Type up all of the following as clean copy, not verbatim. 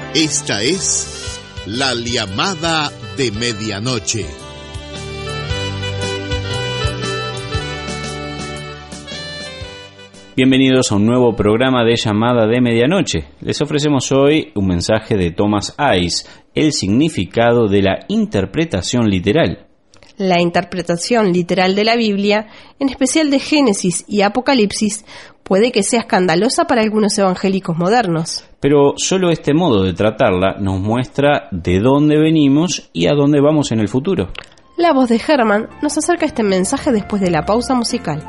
Esta es la llamada de medianoche. Bienvenidos a un nuevo programa de llamada de medianoche. Les ofrecemos hoy un mensaje de Thomas Ice, el significado de la interpretación literal. La interpretación literal de la Biblia, en especial de Génesis y Apocalipsis, puede que sea escandalosa para algunos evangélicos modernos. Pero solo este modo de tratarla nos muestra de dónde venimos y a dónde vamos en el futuro. La voz de Herman nos acerca este mensaje después de la pausa musical.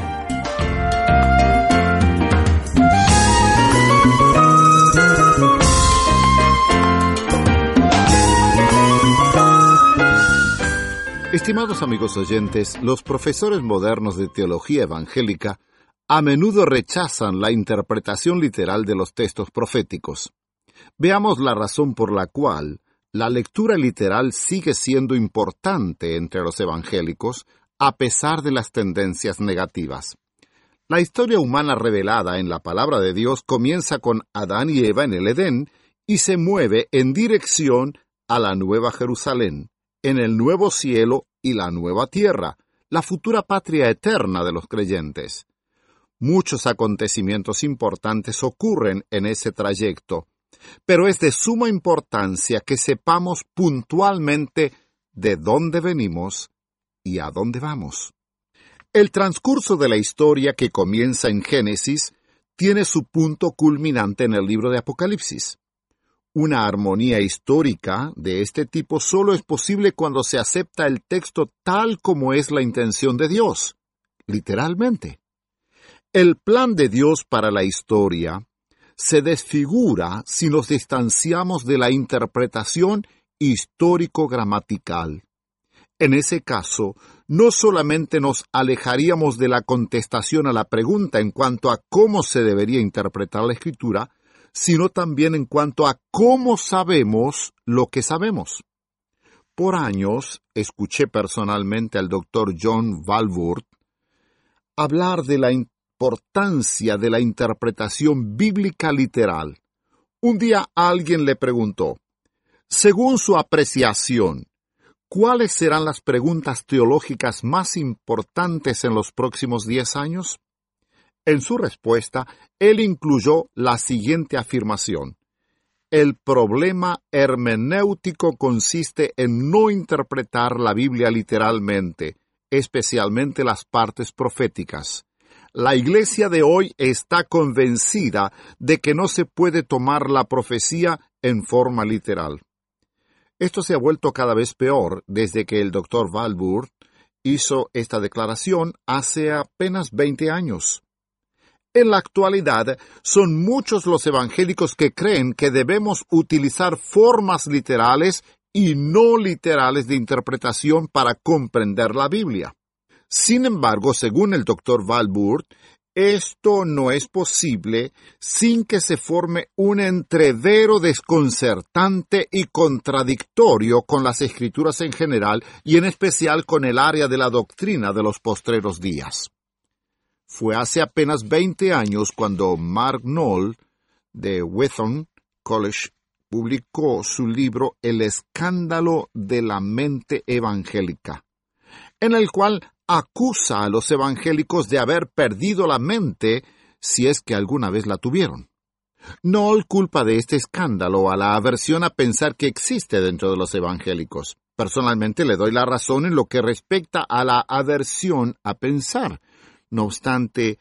Estimados amigos oyentes, los profesores modernos de teología evangélica a menudo rechazan la interpretación literal de los textos proféticos. Veamos la razón por la cual la lectura literal sigue siendo importante entre los evangélicos a pesar de las tendencias negativas. La historia humana revelada en la palabra de Dios comienza con Adán y Eva en el Edén y se mueve en dirección a la Nueva Jerusalén, en el nuevo cielo y la nueva tierra, la futura patria eterna de los creyentes. Muchos acontecimientos importantes ocurren en ese trayecto, pero es de suma importancia que sepamos puntualmente de dónde venimos y a dónde vamos. El transcurso de la historia que comienza en Génesis tiene su punto culminante en el libro de Apocalipsis. Una armonía histórica de este tipo solo es posible cuando se acepta el texto tal como es la intención de Dios, literalmente. El plan de Dios para la historia se desfigura si nos distanciamos de la interpretación histórico-gramatical. En ese caso, no solamente nos alejaríamos de la contestación a la pregunta en cuanto a cómo se debería interpretar la Escritura, sino también en cuanto a cómo sabemos lo que sabemos. Por años, escuché personalmente al Dr. John Walvoord hablar de la importancia de la interpretación bíblica literal. Un día alguien le preguntó, según su apreciación, ¿cuáles serán las preguntas teológicas más importantes en los próximos 10 años? En su respuesta, él incluyó la siguiente afirmación. El problema hermenéutico consiste en no interpretar la Biblia literalmente, especialmente las partes proféticas. La Iglesia de hoy está convencida de que no se puede tomar la profecía en forma literal. Esto se ha vuelto cada vez peor desde que el Dr. Walvoord hizo esta declaración hace apenas 20 años. En la actualidad, son muchos los evangélicos que creen que debemos utilizar formas literales y no literales de interpretación para comprender la Biblia. Sin embargo, según el Dr. Walvoord, esto no es posible sin que se forme un entrevero desconcertante y contradictorio con las Escrituras en general y en especial con el área de la doctrina de los postreros días. Fue hace apenas 20 años cuando Mark Noll, de Wheaton College, publicó su libro El escándalo de la mente evangélica, en el cual acusa a los evangélicos de haber perdido la mente si es que alguna vez la tuvieron. Noll culpa de este escándalo a la aversión a pensar que existe dentro de los evangélicos. Personalmente le doy la razón en lo que respecta a la aversión a pensar. No obstante,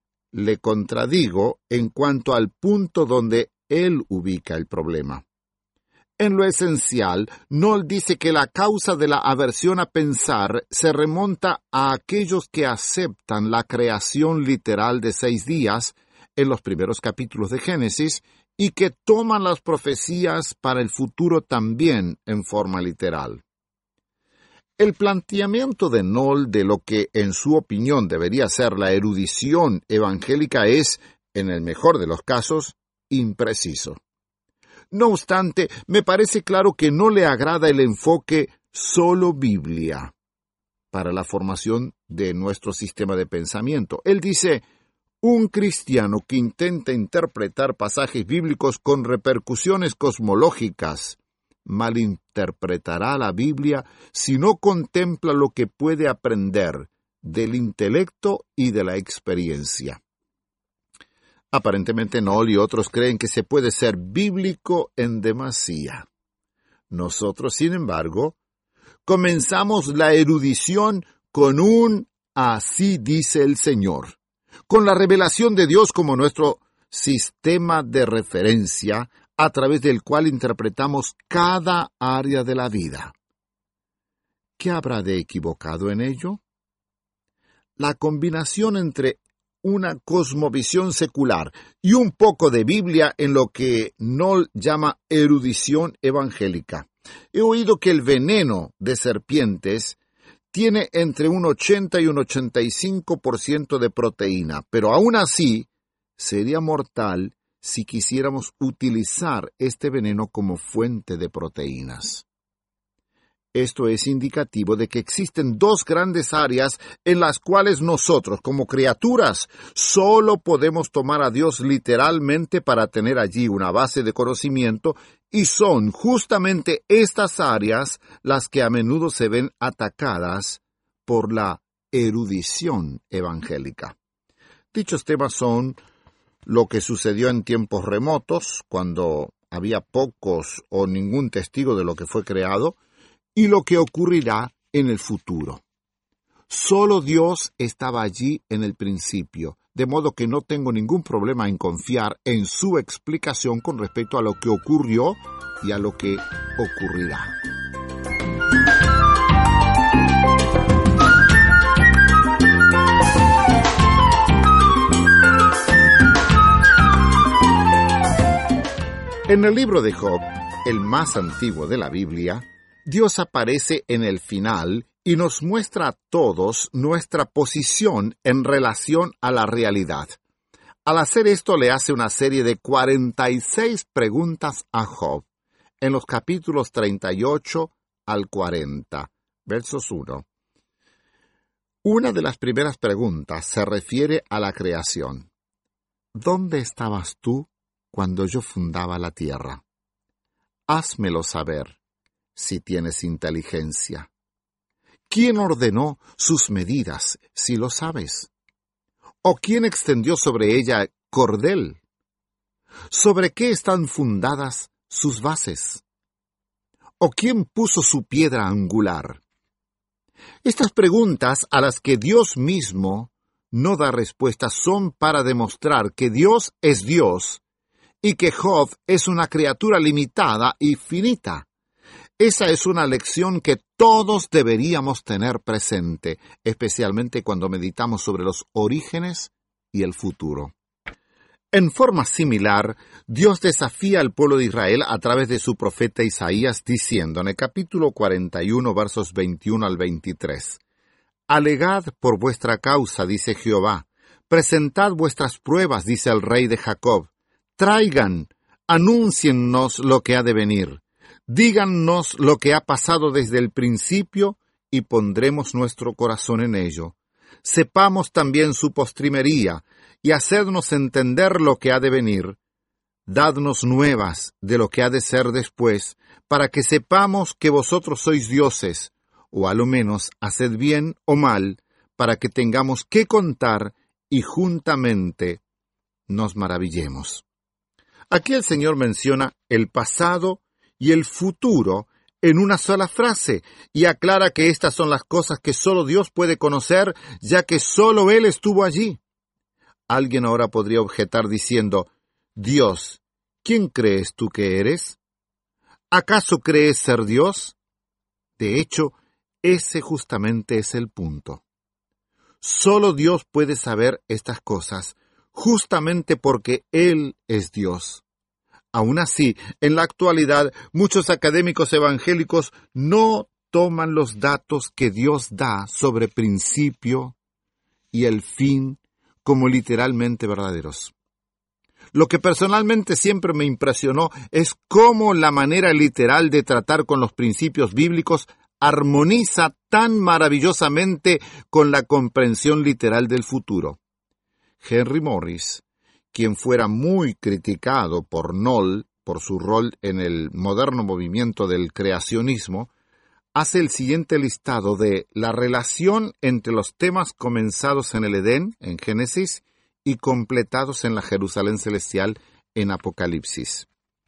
le contradigo en cuanto al punto donde él ubica el problema. En lo esencial, Noll dice que la causa de la aversión a pensar se remonta a aquellos que aceptan la creación literal de 6 días en los primeros capítulos de Génesis y que toman las profecías para el futuro también en forma literal. El planteamiento de Noll de lo que, en su opinión, debería ser la erudición evangélica es, en el mejor de los casos, impreciso. No obstante, me parece claro que no le agrada el enfoque solo Biblia para la formación de nuestro sistema de pensamiento. Él dice, Un cristiano que intenta interpretar pasajes bíblicos con repercusiones cosmológicas malinterpretará la Biblia si no contempla lo que puede aprender del intelecto y de la experiencia. Aparentemente Noll y otros creen que se puede ser bíblico en demasía. Nosotros, sin embargo, comenzamos la erudición con un "así dice el Señor", con la revelación de Dios como nuestro sistema de referencia a través del cual interpretamos cada área de la vida. ¿Qué habrá de equivocado en ello? La combinación entre una cosmovisión secular y un poco de Biblia en lo que Noll llama erudición evangélica. He oído que el veneno de serpientes tiene entre un 80 y un 85% de proteína, pero aún así sería mortal si quisiéramos utilizar este veneno como fuente de proteínas. Esto es indicativo de que existen dos grandes áreas en las cuales nosotros, como criaturas, solo podemos tomar a Dios literalmente para tener allí una base de conocimiento, y son justamente estas áreas las que a menudo se ven atacadas por la erudición evangélica. Dichos temas son lo que sucedió en tiempos remotos, cuando había pocos o ningún testigo de lo que fue creado, y lo que ocurrirá en el futuro. Solo Dios estaba allí en el principio, de modo que no tengo ningún problema en confiar en su explicación con respecto a lo que ocurrió y a lo que ocurrirá. En el libro de Job, el más antiguo de la Biblia, Dios aparece en el final y nos muestra a todos nuestra posición en relación a la realidad. Al hacer esto le hace una serie de 46 preguntas a Job, en los capítulos 38 al 40, versos 1. Una de las primeras preguntas se refiere a la creación. ¿Dónde estabas tú cuando yo fundaba la tierra? Házmelo saber, si tienes inteligencia. ¿Quién ordenó sus medidas, si lo sabes? ¿O quién extendió sobre ella cordel? ¿Sobre qué están fundadas sus bases? ¿O quién puso su piedra angular? Estas preguntas a las que Dios mismo no da respuesta son para demostrar que Dios es Dios y que Job es una criatura limitada y finita. Esa es una lección que todos deberíamos tener presente, especialmente cuando meditamos sobre los orígenes y el futuro. En forma similar, Dios desafía al pueblo de Israel a través de su profeta Isaías diciendo en el capítulo 41, versos 21 al 23, «Alegad por vuestra causa, dice Jehová, presentad vuestras pruebas, dice el Rey de Jacob, traigan, anúnciennos lo que ha de venir. Dígannos lo que ha pasado desde el principio y pondremos nuestro corazón en ello. Sepamos también su postrimería y hacednos entender lo que ha de venir. Dadnos nuevas de lo que ha de ser después, para que sepamos que vosotros sois dioses, o a lo menos haced bien o mal, para que tengamos que contar y juntamente nos maravillemos». Aquí el Señor menciona el pasado y el futuro en una sola frase, y aclara que estas son las cosas que solo Dios puede conocer, ya que solo Él estuvo allí. Alguien ahora podría objetar diciendo, «Dios, ¿quién crees tú que eres? ¿Acaso crees ser Dios?» De hecho, ese justamente es el punto. Solo Dios puede saber estas cosas, justamente porque Él es Dios. Aún así, en la actualidad, muchos académicos evangélicos no toman los datos que Dios da sobre principio y el fin como literalmente verdaderos. Lo que personalmente siempre me impresionó es cómo la manera literal de tratar con los principios bíblicos armoniza tan maravillosamente con la comprensión literal del futuro. Henry Morris, quien fuera muy criticado por Knoll por su rol en el moderno movimiento del creacionismo, hace el siguiente listado de la relación entre los temas comenzados en el Edén, en Génesis, y completados en la Jerusalén celestial, en Apocalipsis.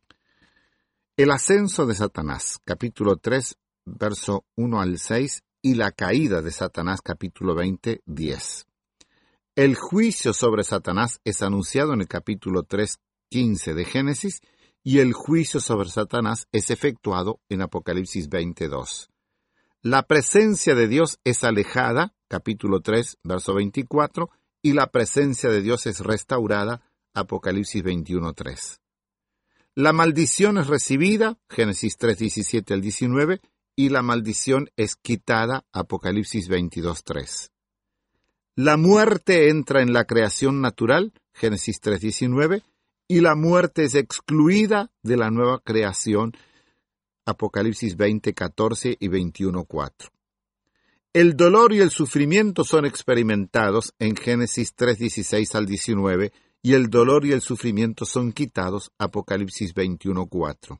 El ascenso de Satanás, capítulo 3, verso 1 al 6, y la caída de Satanás, capítulo 20, 10. El juicio sobre Satanás es anunciado en el capítulo 3, 15 de Génesis, y el juicio sobre Satanás es efectuado en Apocalipsis 22. La presencia de Dios es alejada, capítulo 3, verso 24, y la presencia de Dios es restaurada, Apocalipsis 21, 3. La maldición es recibida, Génesis 3, 17 al 19, y la maldición es quitada, Apocalipsis 22, 3. La muerte entra en la creación natural, Génesis 3, 19, y la muerte es excluida de la nueva creación, Apocalipsis 20, 14 y 21, 4. El dolor y el sufrimiento son experimentados en Génesis 3, 16 al 19, y el dolor y el sufrimiento son quitados, Apocalipsis 21, 4.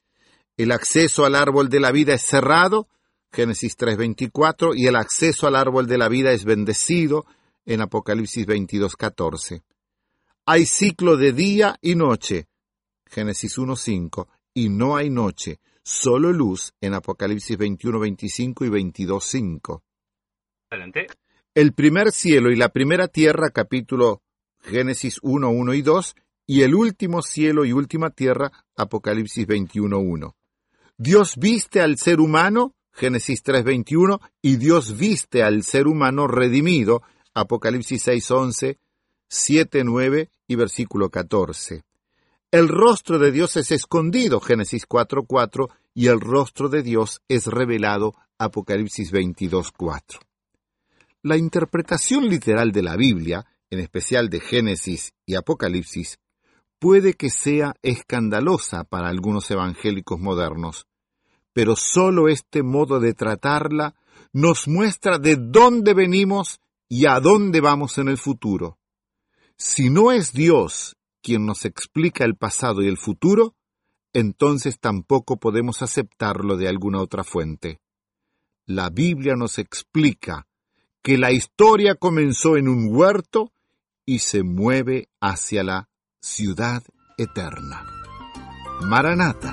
El acceso al árbol de la vida es cerrado, Génesis 3, 24, y el acceso al árbol de la vida es bendecido, en Apocalipsis 22, 14. Hay ciclo de día y noche, Génesis 1, 5, y no hay noche, solo luz, en Apocalipsis 21, 25 y 22, 5. Adelante. El primer cielo y la primera tierra, capítulo Génesis 1, 1 y 2, y el último cielo y última tierra, Apocalipsis 21, 1. Dios viste al ser humano, Génesis 3, 21, y Dios viste al ser humano redimido, Apocalipsis 6, 11, 7, 9 y versículo 14. El rostro de Dios es escondido, Génesis 4, 4, y el rostro de Dios es revelado, Apocalipsis 22, 4. La interpretación literal de la Biblia, en especial de Génesis y Apocalipsis, puede que sea escandalosa para algunos evangélicos modernos, pero solo este modo de tratarla nos muestra de dónde venimos y a dónde vamos en el futuro. Si no es Dios quien nos explica el pasado y el futuro, entonces tampoco podemos aceptarlo de alguna otra fuente. La Biblia nos explica que la historia comenzó en un huerto y se mueve hacia la ciudad eterna. Maranata.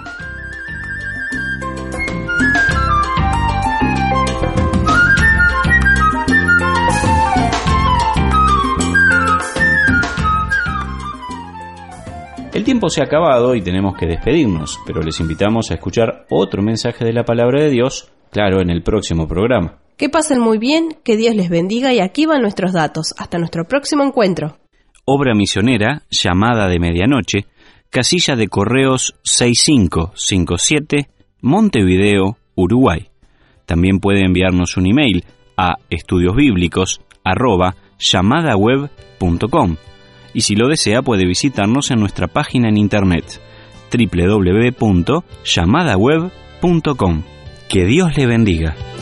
El tiempo se ha acabado y tenemos que despedirnos, pero les invitamos a escuchar otro mensaje de la Palabra de Dios, claro, en el próximo programa. Que pasen muy bien, que Dios les bendiga y aquí van nuestros datos. Hasta nuestro próximo encuentro. Obra misionera, Llamada de Medianoche, casilla de correos 6557, Montevideo, Uruguay. También puede enviarnos un email a estudiosbiblicos@llamadaweb.com. Y si lo desea puede visitarnos en nuestra página en internet www.llamadaweb.com. Que Dios le bendiga.